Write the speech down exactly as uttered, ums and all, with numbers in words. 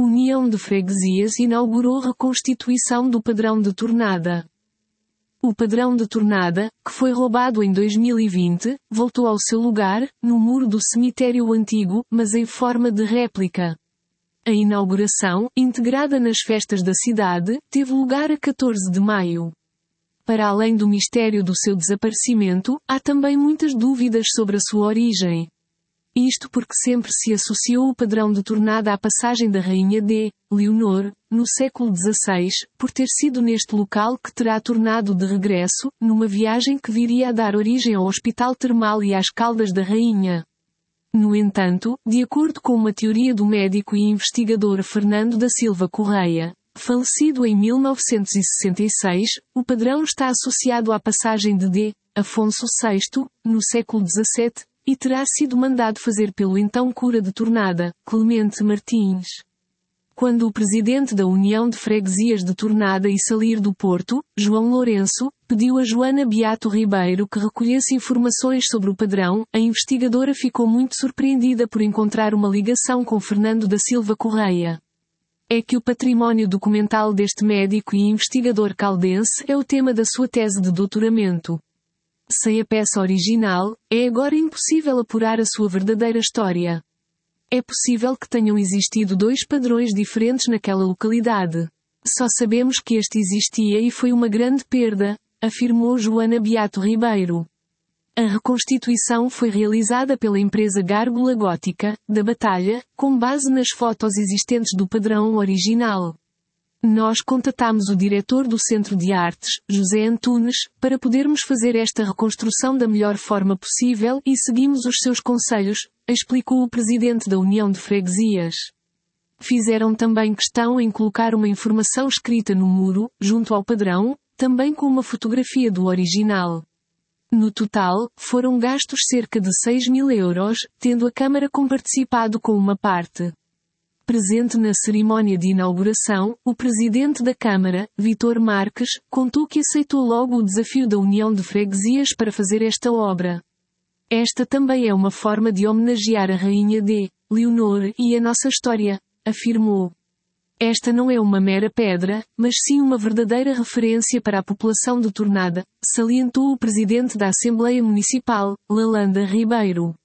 União de Freguesias inaugurou reconstituição do padrão de tornada. O padrão de tornada, que foi roubado em dois mil e vinte, voltou ao seu lugar, no muro do cemitério antigo, mas em forma de réplica. A inauguração, integrada nas festas da cidade, teve lugar a catorze de maio. Para além do mistério do seu desaparecimento, há também muitas dúvidas sobre a sua origem. Isto porque sempre se associou o padrão de tornada à passagem da Rainha D. Leonor, no século dezasseis, por ter sido neste local que terá tornado de regresso, numa viagem que viria a dar origem ao Hospital Termal e às Caldas da Rainha. No entanto, de acordo com uma teoria do médico e investigador Fernando da Silva Correia, falecido em mil novecentos e sessenta e seis, o padrão está associado à passagem de D. Afonso sexto, no século dezassete, e terá sido mandado fazer pelo então cura de Tornada, Clemente Martins. Quando o presidente da União de Freguesias de Tornada e Salir do Porto, João Lourenço, pediu a Joana Beato Ribeiro que recolhesse informações sobre o padrão, a investigadora ficou muito surpreendida por encontrar uma ligação com Fernando da Silva Correia. É que o património documental deste médico e investigador caldense é o tema da sua tese de doutoramento. Sem a peça original, é agora impossível apurar a sua verdadeira história. É possível que tenham existido dois padrões diferentes naquela localidade. Só sabemos que este existia e foi uma grande perda, afirmou Joana Beato Ribeiro. A reconstituição foi realizada pela empresa Gárgula Gótica, da Batalha, com base nas fotos existentes do padrão original. Nós contatámos o diretor do Centro de Artes, José Antunes, para podermos fazer esta reconstrução da melhor forma possível e seguimos os seus conselhos, explicou o presidente da União de Freguesias. Fizeram também questão em colocar uma informação escrita no muro, junto ao padrão, também com uma fotografia do original. No total, foram gastos cerca de seis mil euros, tendo a Câmara comparticipado com uma parte. Presente na cerimónia de inauguração, o presidente da Câmara, Vítor Marques, contou que aceitou logo o desafio da União de Freguesias para fazer esta obra. Esta também é uma forma de homenagear a Rainha D. Leonor e a nossa história, afirmou. Esta não é uma mera pedra, mas sim uma verdadeira referência para a população de Tornada, salientou o presidente da Assembleia Municipal, Lalanda Ribeiro.